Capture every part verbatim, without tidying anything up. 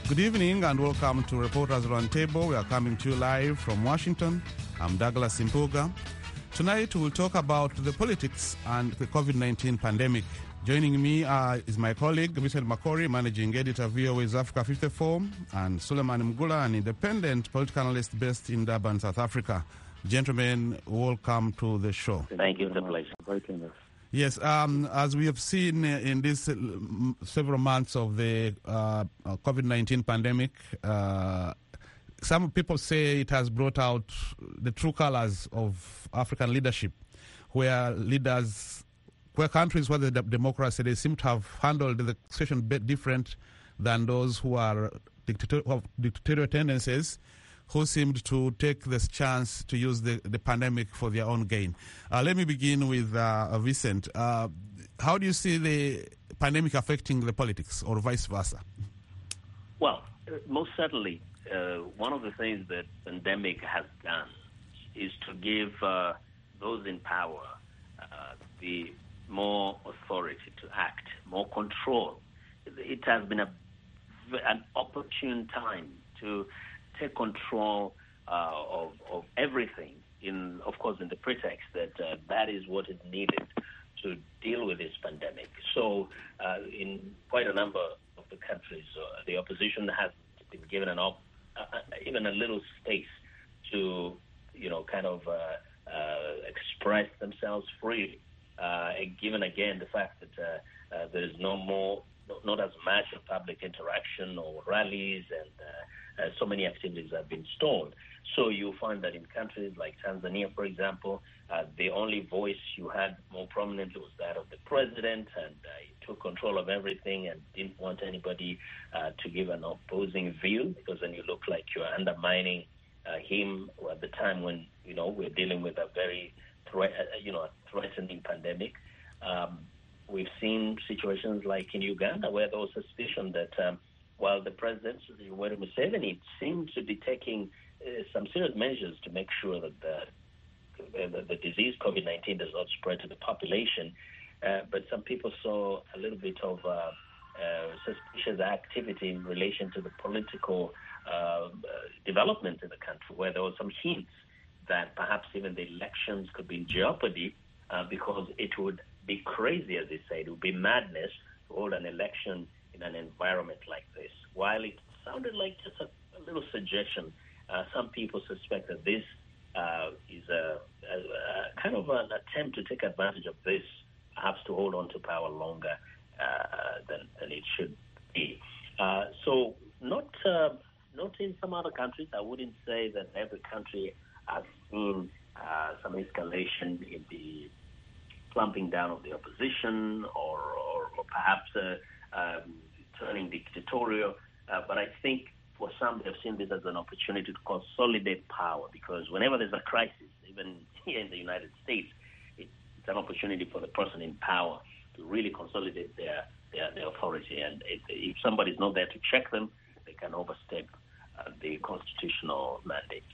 Good evening and welcome to Reporters Roundtable. We are coming to you live from Washington. I'm Douglas Impuga. Tonight we will talk about the politics and the COVID nineteen pandemic. Joining me uh, is my colleague, Vincent Makori, Managing Editor, V O A's Africa fifty-four, and Suleiman Mgula, an independent political analyst based in Durban, South Africa. Gentlemen, welcome to the show. Thank you. It's a pleasure. Yes, um, as we have seen in these uh, several months of the uh, COVID nineteen pandemic, uh, some people say it has brought out the true colors of African leadership, where leaders, where countries where the de- democracy, they seem to have handled the situation a bit different than those who are dictator- who have dictatorial tendencies, who seemed to take this chance to use the, the pandemic for their own gain. Uh, let me begin with uh, Vincent. Uh, how do you see the pandemic affecting the politics, or vice versa? Well, uh, most certainly, uh, one of the things that the pandemic has done is to give uh, those in power uh, the more authority to act, more control. It has been a, an opportune time to take control uh, of, of everything, in, of course, in the pretext that uh, that is what is needed to deal with this pandemic. So uh, in quite a number of the countries, uh, the opposition has been given an op- uh, even a little space to, you know, kind of uh, uh, express themselves freely, uh, given, again, the fact that uh, uh, there is no more, not as much of public interaction or rallies, and uh, uh, so many activities have been stalled. So you find that in countries like Tanzania, for example, uh, the only voice you had more prominently was that of the president, and uh, he took control of everything and didn't want anybody uh, to give an opposing view, because then you look like you're undermining uh, him at the time when, you know, we're dealing with a very, threat, uh, you know, a threatening pandemic. Um, We've seen situations like in Uganda where there was suspicion that um, while the president, Yoweri Museveni, seemed to be taking uh, some serious measures to make sure that the, the, the disease COVID nineteen does not spread to the population, uh, but some people saw a little bit of uh, uh, suspicious activity in relation to the political uh, development in the country, where there were some hints that perhaps even the elections could be in jeopardy uh, because it would be crazy, as they say. It would be madness to hold an election in an environment like this. While it sounded like just a, a little suggestion, uh, some people suspect that this uh, is a, a, a kind of an attempt to take advantage of this, perhaps to hold on to power longer uh, than, than it should be. Uh, so not uh, not in some other countries. I wouldn't say that every country has seen uh, some escalation in the clamping down of the opposition, or, or, or perhaps uh, um, turning dictatorial. Uh, but I think for some, they've seen this as an opportunity to consolidate power, because whenever there's a crisis, even here in the United States, it, it's an opportunity for the person in power to really consolidate their, their, their authority. And if, if somebody's not there to check them, they can overstep uh, the constitutional mandate.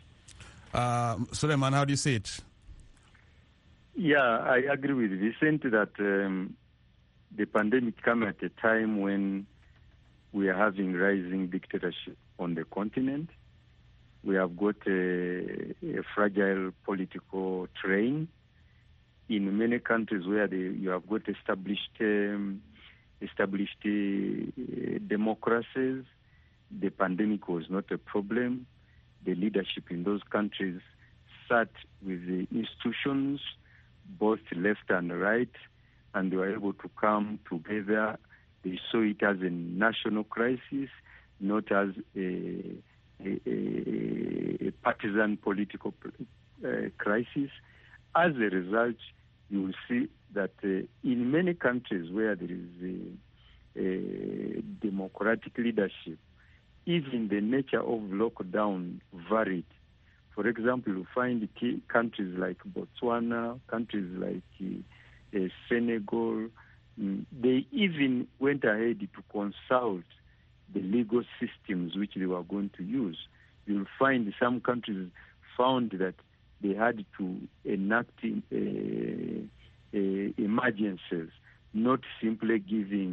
Uh, Suleiman, how do you see it? Yeah, I agree with Vicent that um, the pandemic came at a time when we are having rising dictatorship on the continent. We have got a, a fragile political terrain in many countries where the, you have got established um, established uh, democracies. The pandemic was not a problem. The leadership in those countries sat with the institutions, both left and right, and they were able to come together. They saw it as a national crisis, not as a, a, a partisan political uh, crisis. As a result, you will see that uh, in many countries where there is a, a democratic leadership, even the nature of lockdown varied. For example, you find key countries like Botswana, countries like uh, uh, Senegal, um, they even went ahead to consult the legal systems which they were going to use. You'll find some countries found that they had to enact uh, uh, emergencies, not simply giving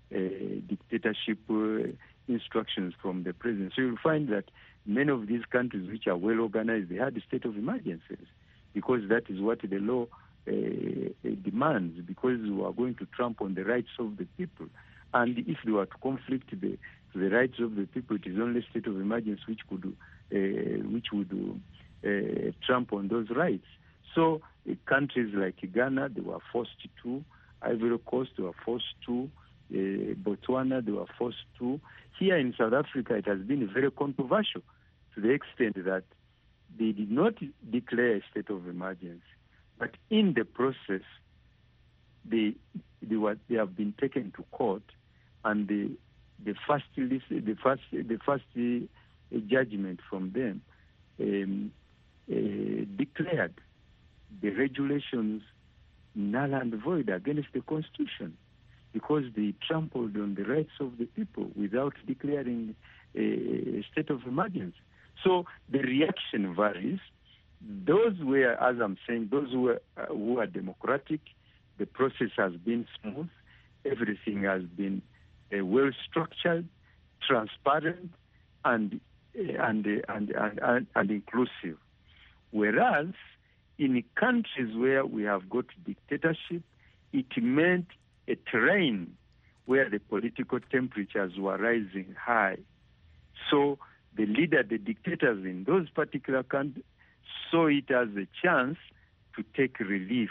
uh, dictatorship uh, instructions from the president. So you'll find that many of these countries which are well organized, they had a state of emergencies because that is what the law uh, demands, because we are going to trample on the rights of the people. And if they were to conflict the, the rights of the people, it is only state of emergency which could, uh, which would uh, trample on those rights. So uh, countries like Ghana, they were forced to. Ivory Coast, they were forced to. Uh, Botswana, they were forced to. Here in South Africa, it has been very controversial to the extent that they did not declare a state of emergency, but in the process, they they were they have been taken to court, and the the first list, the first the first uh, judgment from them um, uh, declared the regulations null and void against the Constitution, because they trampled on the rights of the people without declaring a state of emergency. So the reaction varies. Those were, as I'm saying, those who are, uh, who are democratic, the process has been smooth, everything has been uh, well structured, transparent, and, uh, and, uh, and, and, and, and inclusive. Whereas in countries where we have got dictatorship, it meant a terrain where the political temperatures were rising high. So the leader, the dictators in those particular countries saw it as a chance to take relief,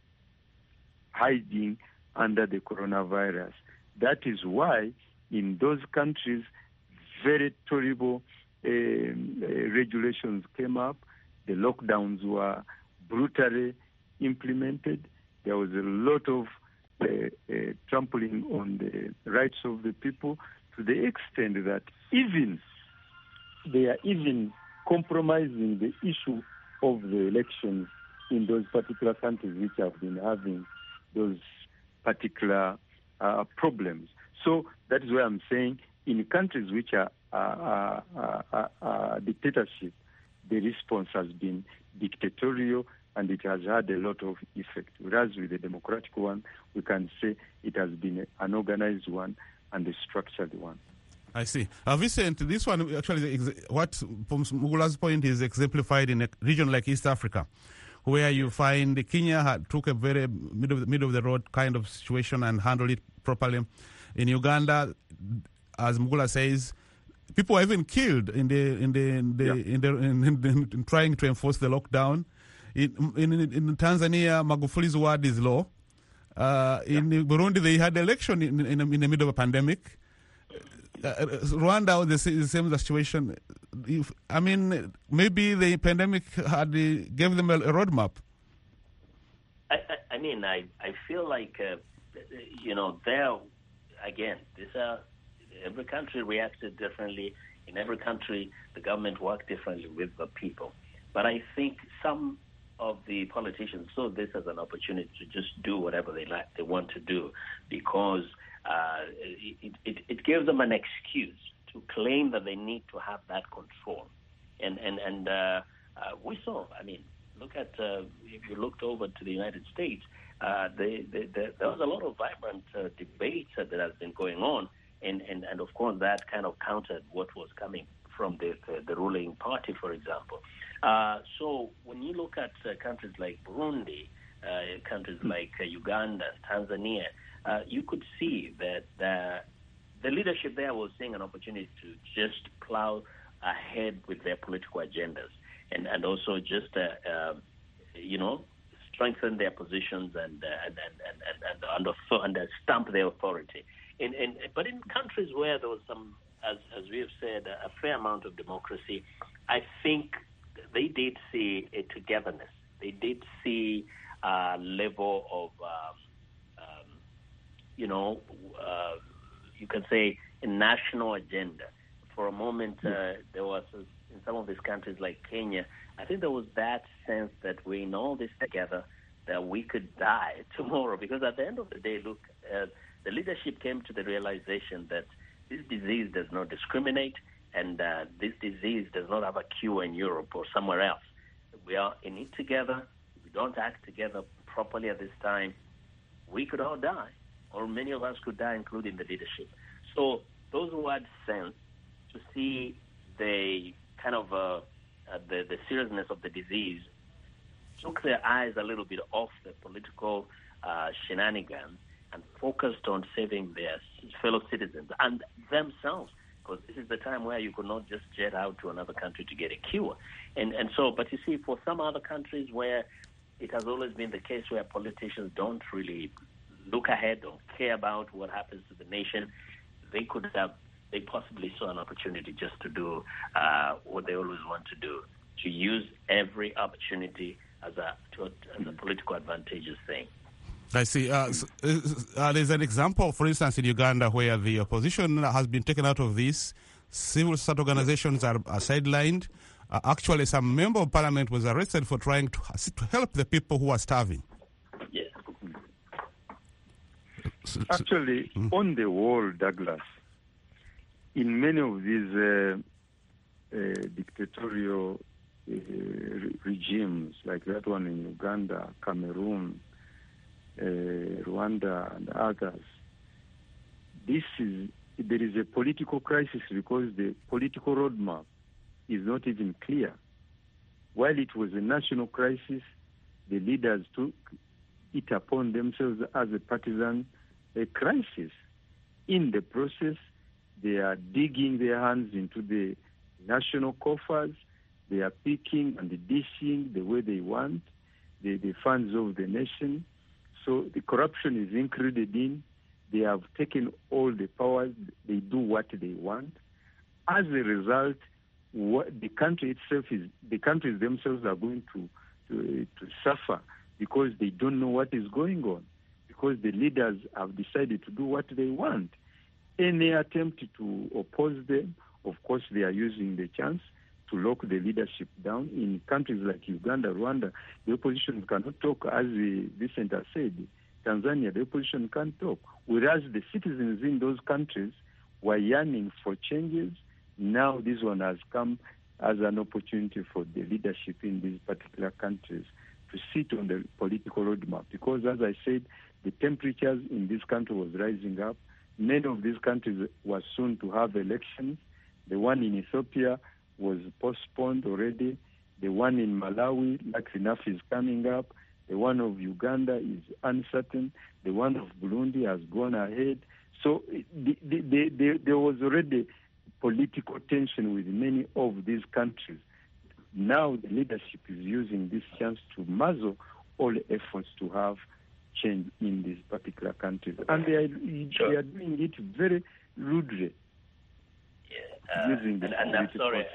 hiding under the coronavirus. That is why in those countries, very terrible uh, uh, regulations came up. The lockdowns were brutally implemented. There was a lot of uh, uh, trampling on the rights of the people, to the extent that even they are even compromising the issue of the elections in those particular countries which have been having those particular uh, problems. So that is why I'm saying in countries which are uh, uh, uh, uh, dictatorship, the response has been dictatorial, and it has had a lot of effect. Whereas with the democratic one, we can say it has been an organized one and a structured one. I see. Uh, Vincent, this one actually, what from Mugula's point is exemplified in a region like East Africa, where you find Kenya had, took a very middle of the, middle of the road kind of situation and handled it properly. In Uganda, as Mugula says, people were even killed in the in the in the, yeah. in, the in, in, in, in trying to enforce the lockdown. In in, in Tanzania, Magufuli's word is law. Uh, yeah. In Burundi, they had election in, in, in the middle of a pandemic. Uh, Rwanda was the same situation. If, I mean, maybe the pandemic had uh, gave them a, a roadmap. I, I, I mean, I, I feel like, uh, you know, there, again, this, uh, every country reacted differently. In every country, the government worked differently with the people. But I think some of the politicians saw this as an opportunity to just do whatever they like, they want to do, because Uh, it, it, it gives them an excuse to claim that they need to have that control. And and, and uh, uh, we saw, I mean, look at, uh, if you looked over to the United States, uh, they, they, they, there was a lot of vibrant uh, debate uh, that has been going on. And, and, and of course, that kind of countered what was coming from the, the, the ruling party, for example. Uh, so when you look at uh, countries like Burundi, uh, countries like uh, Uganda, Tanzania, Uh, you could see that the, the leadership there was seeing an opportunity to just plow ahead with their political agendas, and, and also just, uh, uh, you know, strengthen their positions and uh, and, and, and, and, and, and, and stamp their authority. In, in, but in countries where there was some, as, as we have said, a fair amount of democracy, I think they did see a togetherness. They did see a level of um, you know, uh, you can say a national agenda. For a moment, uh, there was, uh, in some of these countries like Kenya, I think there was that sense that we're in all this together, that we could die tomorrow. Because at the end of the day, look, uh, the leadership came to the realization that this disease does not discriminate, and uh, this disease does not have a cure in Europe or somewhere else. We are in it together. If we don't act together properly at this time, we could all die. or many of us could die, including the leadership. So those who had sense to see the kind of uh, uh, the, the seriousness of the disease took their eyes a little bit off the political uh, shenanigans and focused on saving their fellow citizens and themselves, because this is the time where you could not just jet out to another country to get a cure. And and so, but you see, for some other countries where it has always been the case where politicians don't really look ahead, don't care about what happens to the nation, they could have, they possibly saw an opportunity just to do uh, what they always want to do, to use every opportunity as a, to, as a political advantageous thing. I see. Uh, uh, there's an example, for instance, in Uganda where the opposition has been taken out of this. Civil society organizations are, are sidelined. Uh, actually, some member of parliament was arrested for trying to, to help the people who are starving. Yes. Actually, mm. on the whole, Douglas, in many of these uh, uh, dictatorial uh, re- regimes, like that one in Uganda, Cameroon, uh, Rwanda, and others, this is there is a political crisis because the political roadmap is not even clear. While it was a national crisis, the leaders took it upon themselves as a partisan a crisis. In the process, they are digging their hands into the national coffers. They are picking and dishing the way they want the, the funds of the nation. So the corruption is included in. They have taken all the powers. They do what they want. As a result, what the country itself is, the countries themselves are going to, to, to suffer because they don't know what is going on, because the leaders have decided to do what they want. Any attempt to oppose them, of course, they are using the chance to lock the leadership down. In countries like Uganda, Rwanda, the opposition cannot talk, as Vincent has said. Tanzania, the opposition can't talk. Whereas the citizens in those countries were yearning for changes, now this one has come as an opportunity for the leadership in these particular countries to sit on the political roadmap. Because, as I said, the temperatures in this country was rising up. Many of these countries were soon to have elections. The one in Ethiopia was postponed already. The one in Malawi, like enough, is coming up. The one of Uganda is uncertain. The one of Burundi has gone ahead. So the, the, the, the, there was already political tension with many of these countries. Now the leadership is using this chance to muzzle all efforts to have change in these particular countries. And they are, sure. they are doing it very rudely. Yeah, uh, using the and, and I'm sorry,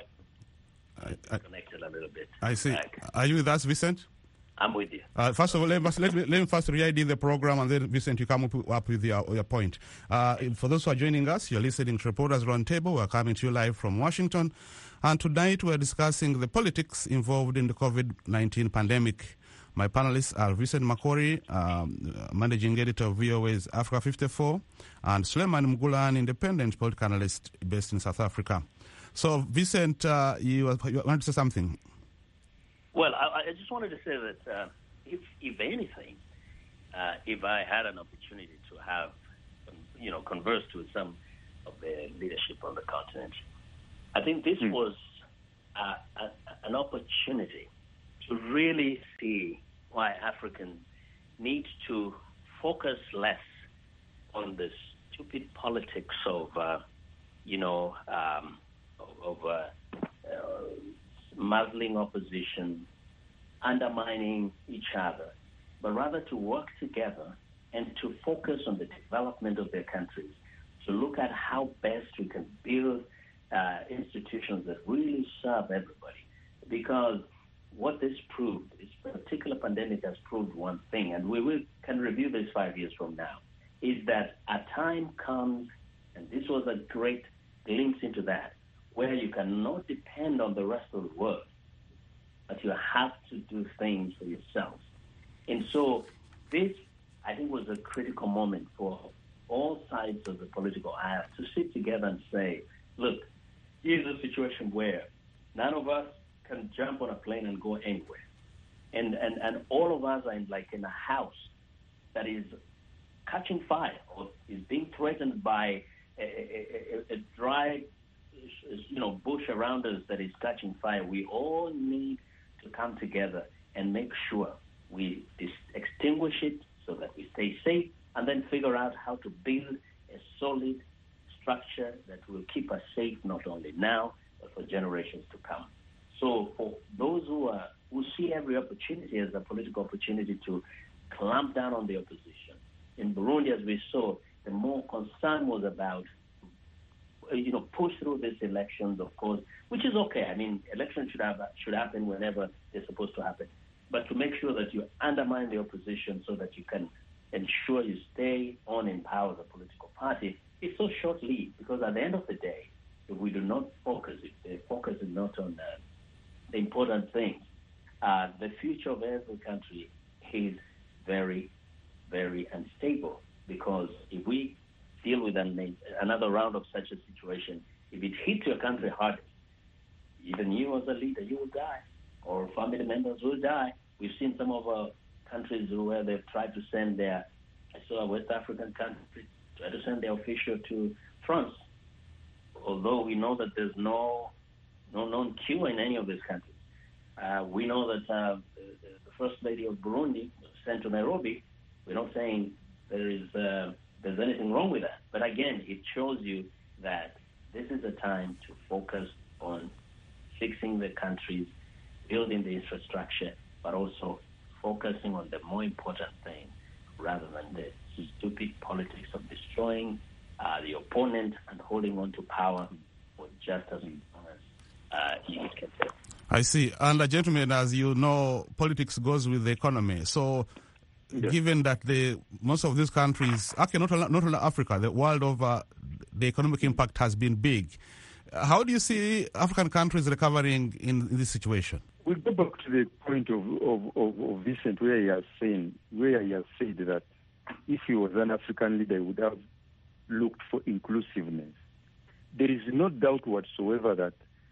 I got I, I, connected a little bit. I see. Back. Are you with us, Vincent? I'm with you. Uh, first of all, let, us, let, me, let me first re-I D the program, and then, Vincent, you come up, up with your, your point. Uh, for those who are joining us, you're listening to Reporters Roundtable. We're coming to you live from Washington. And tonight we're discussing the politics involved in the COVID nineteen pandemic. My panelists are Vincent Makori, um, managing editor of V O A's Africa fifty-four, and Suleiman Mgula, an independent political analyst based in South Africa. So, Vincent, uh, you, you wanted to say something? Well, I, I just wanted to say that uh, if, if anything, uh, if I had an opportunity to have, you know, converse with some of the leadership on the continent, I think this mm. was uh, a, an opportunity to really see why Africans need to focus less on the stupid politics of, uh, you know, um, of, of uh, uh, muzzling opposition, undermining each other, but rather to work together and to focus on the development of their countries, to look at how best we can build uh, institutions that really serve everybody. Because what this proved, this particular pandemic has proved one thing, and we will, can review this five years from now, is that a time comes, and this was a great glimpse into that, where you cannot depend on the rest of the world, but you have to do things for yourselves. And so this, I think, was a critical moment for all sides of the political aisle to sit together and say, look, here's a situation where none of us can jump on a plane and go anywhere. And, and, and all of us are in, like in a house that is catching fire or is being threatened by a, a, a, a dry, you know, bush around us that is catching fire, we all need to come together and make sure we dis- extinguish it so that we stay safe, and then figure out how to build a solid structure that will keep us safe not only now, but for generations to come. So for those who are who see every opportunity as a political opportunity to clamp down on the opposition, in Burundi, as we saw, the more concern was about, you know, push through these elections, of course, which is okay. I mean, elections should have should happen whenever they're supposed to happen, but to make sure that you undermine the opposition so that you can ensure you stay on in power as a political party, it's so short-lived, because at the end of the day, if we do not focus, if the focus is not on uh, the important things, uh, the future of every country is very, very unstable. Because if we deal with an, another round of such a situation, if it hits your country hard, even you as a leader, you will die, or family members will die. We've seen some of our countries where they've tried to send their, I saw a West African country try to send their official to France, although we know that there's no no known cure in any of these countries. Uh, we know that uh, the, the First Lady of Burundi was sent to Nairobi. We're not saying there is uh, there's anything wrong with that, but again, it shows you that this is a time to focus on fixing the countries, building the infrastructure, but also focusing on the more important thing rather than the stupid politics of destroying uh, the opponent and holding on to power for just as long as uh, you can say. I see. And uh, gentlemen, as you know, politics goes with the economy. So yeah. Given that the most of these countries, actually not only, not only Africa, the world over, the economic impact has been big. How do you see African countries recovering in, in this situation? We'll go back to the point of, of, of, of Vincent, where he has saying, where he has said that if he was an African leader, he would have looked for inclusiveness. There is no doubt whatsoever that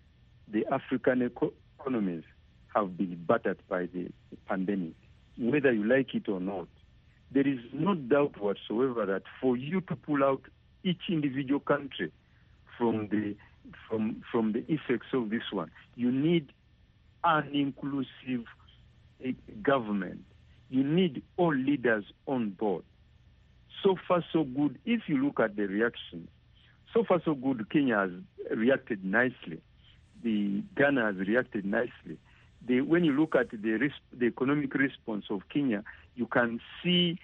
the African eco- economies have been battered by the pandemic, whether you like it or not. There is no doubt whatsoever that for you to pull out each individual country from the from from the effects of this one, you need an inclusive uh, government. You need all leaders on board. So far, so good. If you look at the reactions, so far, so good. Kenya has reacted nicely. The Ghana has reacted nicely. The, when you look at the, res- the economic response of Kenya, you can see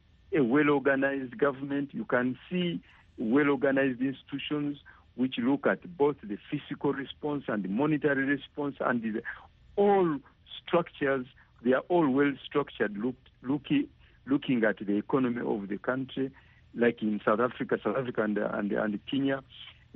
a well-organized government. You can see well-organized institutions which look at both the physical response and the monetary response, and the, all structures. They are all well-structured, look, looking, looking at the economy of the country, like in South Africa, South Africa and, and, and Kenya. Uh,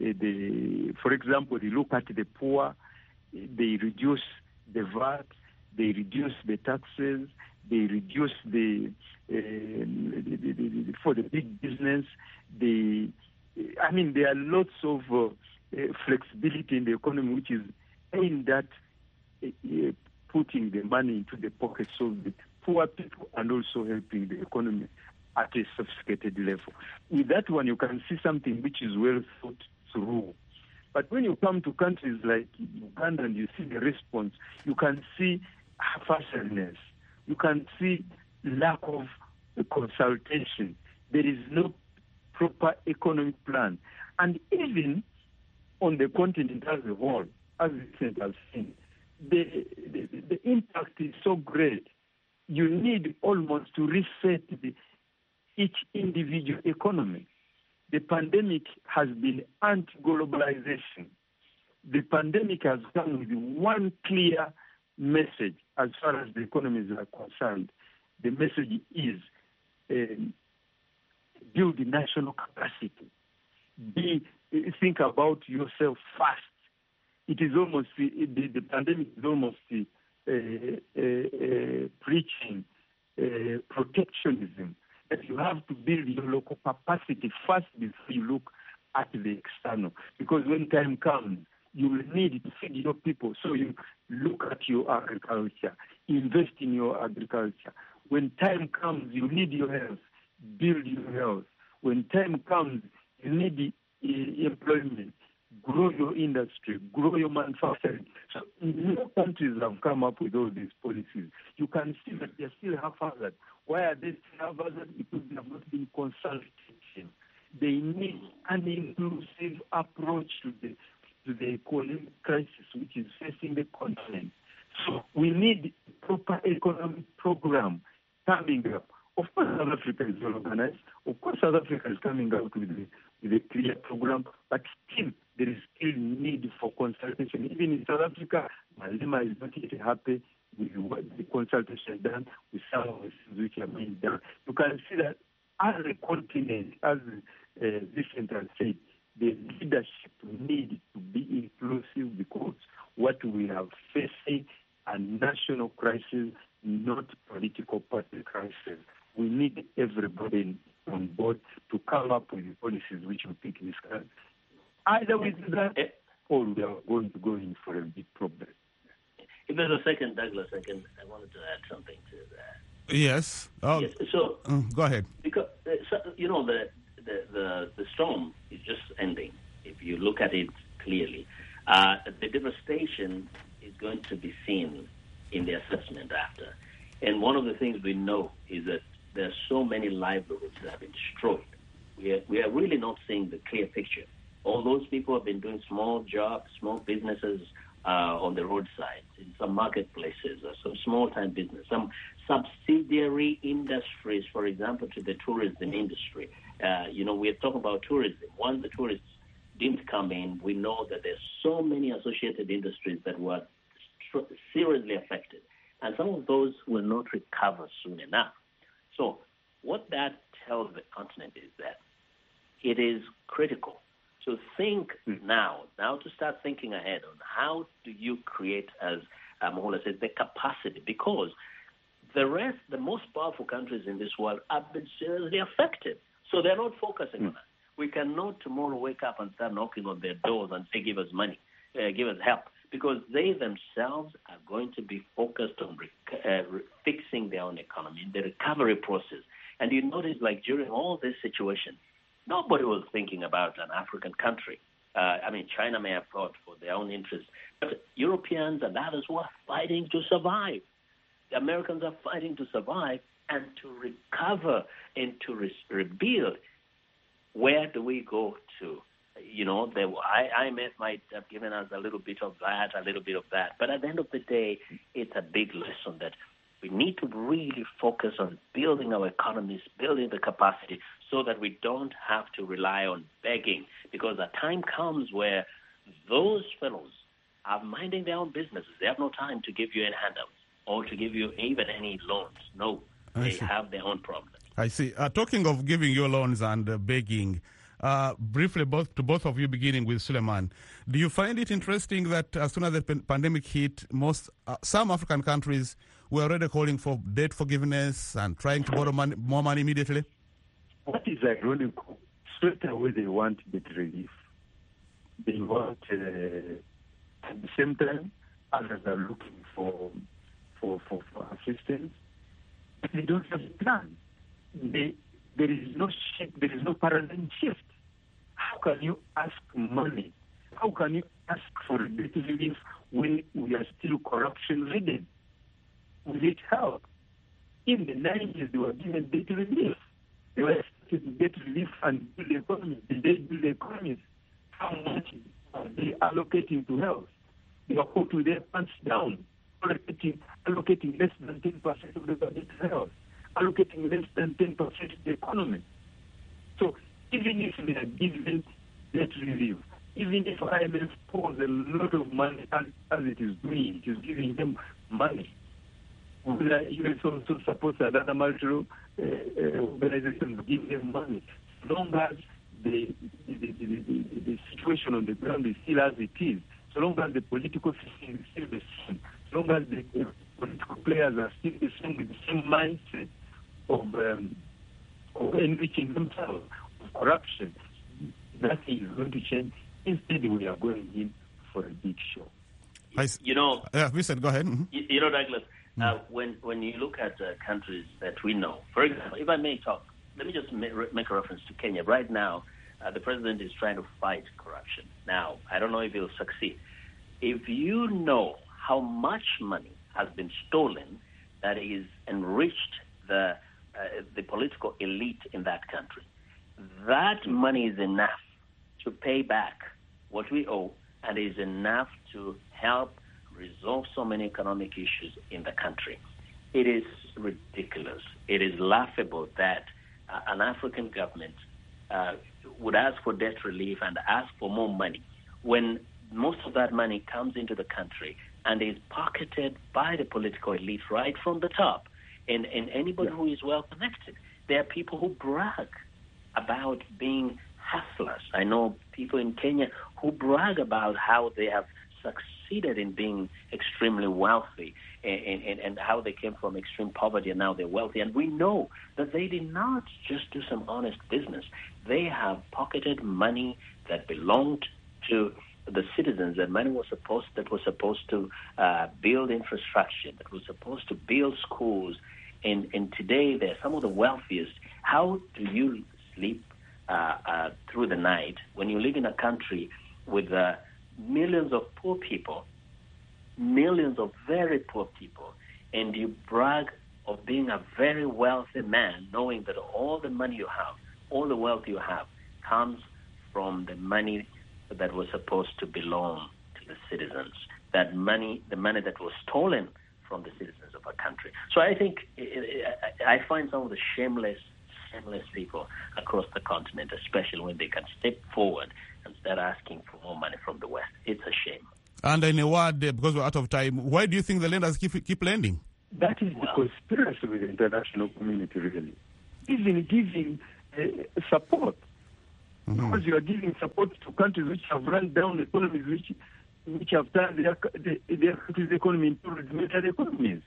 they, for example, they look at the poor, they reduce the V A T, they reduce the taxes, they reduce the, uh, the, the, the, the for the big business. They, I mean, there are lots of uh, uh, flexibility in the economy, which is aimed at uh, uh, putting the money into the pockets of the poor people and also helping the economy at a sophisticated level. With that one, you can see something which is well thought through. But when you come to countries like Uganda and you see the response, you can see haphazardness. You can see lack of consultation. There is no proper economic plan. And even on the continent as a whole, as Vincent has seen, the, the, the impact is so great. You need almost to reset the, each individual economy. The pandemic has been anti-globalization. The pandemic has come with one clear message as far as the economies are concerned. The message is um, build the national capacity. Be, think about yourself first. It is almost, the, the, the pandemic is almost the, uh, uh, uh, preaching uh, protectionism, that you have to build your local capacity first before you look at the external. Because when time comes, you will need to feed your people. So you look at your agriculture, invest in your agriculture. When time comes, you need your health, build your health. When time comes, you need uh, employment. Grow your industry, grow your manufacturing. So no countries have come up with all these policies. You can see that they're still haphazard. Why are they still haphazard? Because they have not been consulted. They need an inclusive approach to the to the economic crisis which is facing the continent. So we need a proper economic program coming up. Of course, South Africa is well organized. Of course, South Africa is coming up with a, with a clear program, but still, there is still need for consultation. Even in South Africa, Malema is not yet happy with what the consultation done, with some of the things which are being done. You can see that as a continent, as uh, Vincent has said, the leadership need to be inclusive because what we are facing a national crisis, not political party crisis. We need everybody on board to come up with the policies which we think this can. Either we do that, or we are going to go in for a big problem. If there's a second, Douglas, I can. I wanted to add something to that. Yes. Oh, yes. So uh, go ahead. Because uh, so, you know the, the the the storm is just ending. If you look at it clearly, uh, the devastation is going to be seen in the assessment after. And one of the things we know is that there are so many livelihoods that have been destroyed. We are, we are really not seeing the clear picture. All those people have been doing small jobs, small businesses uh, on the roadside, in some marketplaces, or some small-time business, some subsidiary industries, for example, to the tourism industry. Uh, you know, we're talking about tourism. Once the tourists didn't come in, we know that there's so many associated industries that were tr- seriously affected. And some of those will not recover soon enough. So what that tells the continent is that it is critical to think now, now to start thinking ahead on how do you create, as Mohola says, the capacity, because the rest, the most powerful countries in this world have been seriously affected. So they're not focusing mm. on that. We cannot tomorrow wake up and start knocking on their doors and say, give us money, uh, give us help, because they themselves are going to be focused on rec- uh, re- fixing their own economy, the recovery process. And you notice, like, during all this situation, nobody was thinking about an African country. Uh, I mean, China may have thought for their own interests, but Europeans and others were fighting to survive. The Americans are fighting to survive and to recover and to re- rebuild. Where do we go to? You know, the I M F might have given us a little bit of that, a little bit of that. But at the end of the day, it's a big lesson that we need to really focus on building our economies, building the capacity so that we don't have to rely on begging. Because a time comes where those fellows are minding their own businesses. They have no time to give you any handouts or to give you even any loans. No, I they see. have their own problems. I see. Uh, talking of giving you loans and uh, begging, uh, briefly both to both of you, beginning with Suleiman, do you find it interesting that as soon as the pan- pandemic hit, most uh, some African countries were already calling for debt forgiveness and trying to borrow money, more money immediately? What is ironic, straight away they want debt relief. They want, uh, at the same time, others are looking for for, for, for assistance. But they don't have a plan. They, there is no shift, there is no paradigm shift. How can you ask money? How can you ask for debt relief when we are still corruption-ridden? We need help. In the nineties, they were given debt relief. They were expected to get relief and build the economy. Did they build the economy? How much are they allocating to health? They are put with their pants down, allocating, allocating less than ten percent of the budget to health, allocating less than ten percent to the economy. So even if they are given debt relief, even if I M F pours a lot of money as, as it is doing, it is giving them money. The U S also supports another multilateral uh, uh, organizations give them money. As long as the the, the, the the situation on the ground is still as it is, so long as the political system is still the same, so long as the uh, political players are still the same with the same mindset of, um, of enriching themselves, of corruption, nothing is going to change. Instead, we are going in for a big show. You know, yeah, Vincent, go ahead. Mm-hmm. You, you know, Douglas, uh, when when you look at uh, countries that we know, for example, if I may talk, let me just make a reference to Kenya. Right now, uh, the president is trying to fight corruption. Now, I don't know if he'll succeed. If you know how much money has been stolen that is enriched the uh, the political elite in that country, that money is enough to pay back what we owe, and is enough to help resolve so many economic issues in the country. It is ridiculous. It is laughable that uh, an African government uh, would ask for debt relief and ask for more money when most of that money comes into the country and is pocketed by the political elite right from the top. And, and anybody yeah. who is well connected. There are people who brag about being hustlers. I know people in Kenya who brag about how they have succeeded in being extremely wealthy and, and, and how they came from extreme poverty and now they're wealthy. And we know that they did not just do some honest business. They have pocketed money that belonged to the citizens, that money was supposed that was supposed to uh, build infrastructure, that was supposed to build schools. And, and today they're some of the wealthiest. How do you sleep uh, uh, through the night when you live in a country with uh, millions of poor people, millions of very poor people, and you brag of being a very wealthy man, knowing that all the money you have, all the wealth you have, comes from the money that was supposed to belong to the citizens, that money, the money that was stolen from the citizens of our country. So I think I find some of the shameless, shameless people across the continent, especially when they can step forward and start asking for more money from the West. It's a shame. And in a word, because we're out of time, why do you think the lenders keep, keep lending? That is the well, conspiracy with the international community, really. Even giving uh, support. Mm-hmm. Because you are giving support to countries which have run down economies, which which have turned their, their country's economy into rudimentary economies.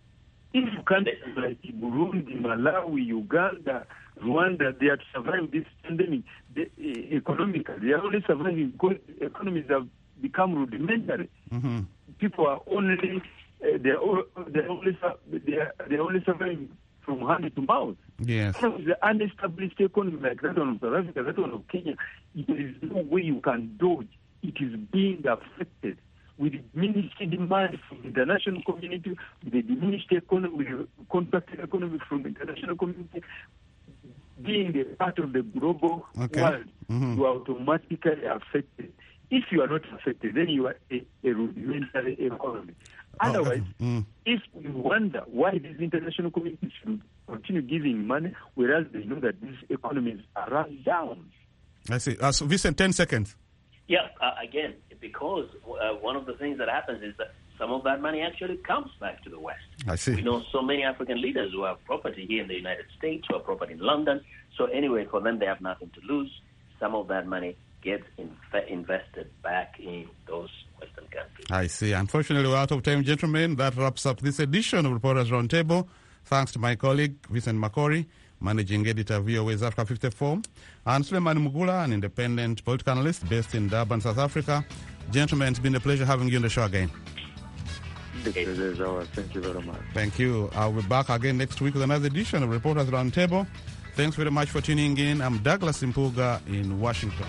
If countries like Burundi, Malawi, Uganda, Rwanda, they are to survive this pandemic they, uh, economically. They are only surviving because economies have become rudimentary. Mm-hmm. People are only uh, they are they are only they are, they are only surviving from hand to mouth. Yes. So the unestablished economy like that one of South Africa, that one of Kenya, there is no way you can dodge. It is being affected with diminished demand from the international community, with the diminished economy, contracted economy from the international community. Being a part of the global okay. world, mm-hmm. you are automatically affected. If you are not affected, then you are a, a rudimentary economy. Otherwise, oh, mm. if you wonder why these international communities should continue giving money, whereas they know that these economies are run down. I see. Uh, so, Vincent, ten seconds. Yeah, uh, again, because uh, one of the things that happens is that some of that money actually comes back to the West. I see. We know so many African leaders who have property here in the United States, who have property in London. So anyway, for them, they have nothing to lose. Some of that money gets inv- invested back in those Western countries. I see. Unfortunately, we're out of time, gentlemen. That wraps up this edition of Reporters Roundtable. Thanks to my colleague, Vincent Makori, Managing Editor of V O A's Africa fifty-four, and Suleiman Mugula, an independent political analyst based in Durban, South Africa. Gentlemen, it's been a pleasure having you on the show again. Thank you very much. Thank you. I'll be back again next week with another edition of Reporters Roundtable. Thanks very much for tuning in. I'm Douglas Impuga in Washington.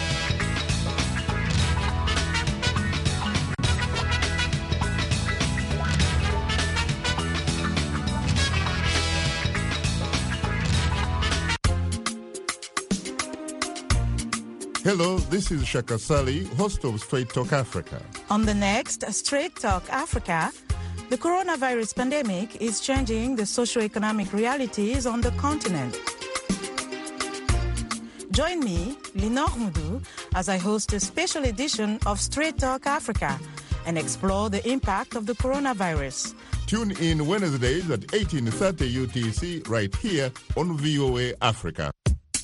Hello, this is Shaka Sali, host of Straight Talk Africa. On the next Straight Talk Africa, the coronavirus pandemic is changing the socio-economic realities on the continent. Join me, Linor Moudou, as I host a special edition of Straight Talk Africa and explore the impact of the coronavirus. Tune in Wednesdays at eighteen thirty U T C right here on V O A Africa.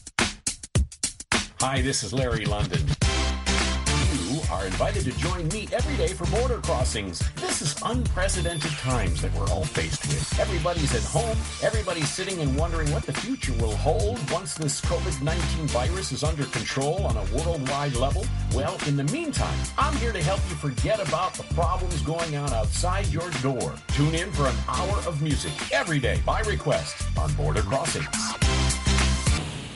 Hi, this is Larry London. You are invited to join me every day for Border Crossings. This is unprecedented times that we're all faced with. Everybody's at home. Everybody's sitting and wondering what the future will hold once this COVID nineteen virus is under control on a worldwide level. Well, in the meantime, I'm here to help you forget about the problems going on outside your door. Tune in for an hour of music every day by request on Border Crossings.